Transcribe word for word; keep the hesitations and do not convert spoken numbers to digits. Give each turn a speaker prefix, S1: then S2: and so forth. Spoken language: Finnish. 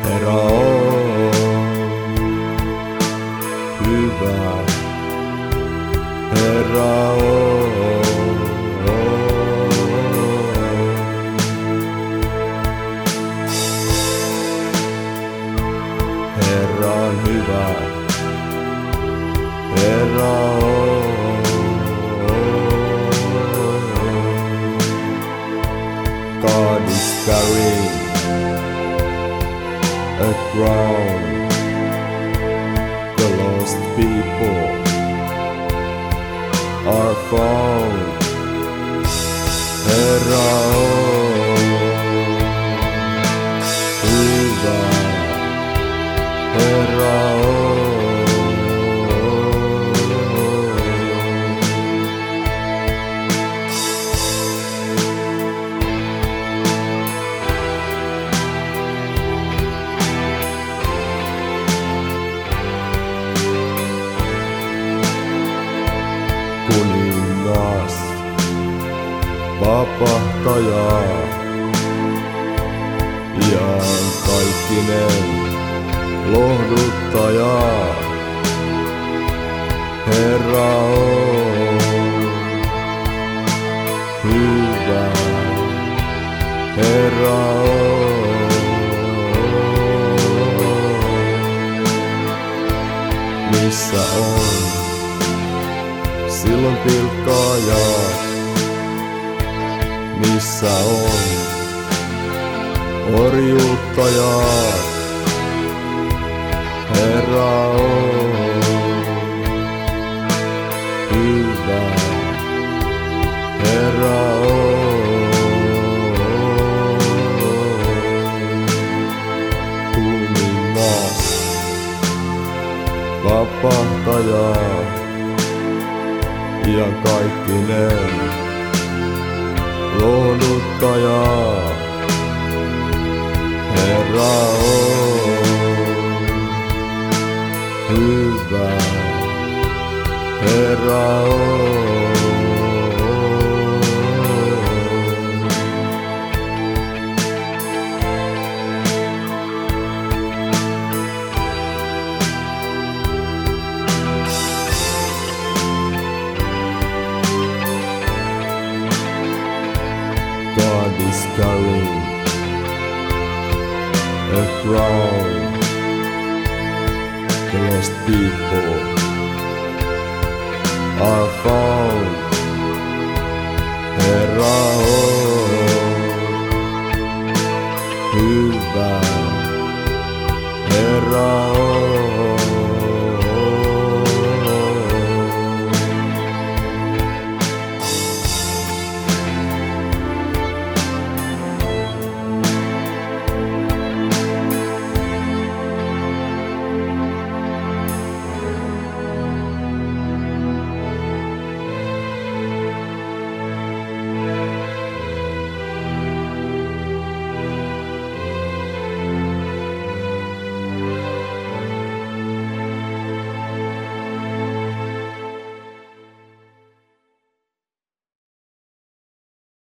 S1: Herra on hyvä, Herra on. Herra on hyvä, Herra on. God is carrying a crown. The lost people are found. Herra on hyvä, Herra on. Kuningas, vapahtaja, iankaikkinen lohduttaja. Herra on hyvä, Herra on. Missä on silloin pilkkaajat? Missä on orjuuttajat? Herra on hyvä, Herra on. Kuningas, vapahtaja, iankaikkinen lohduttaja. Herra on hyvä, Herra on. God is carrying a crown. The lost people are found. Herra on hyvä, Herra on.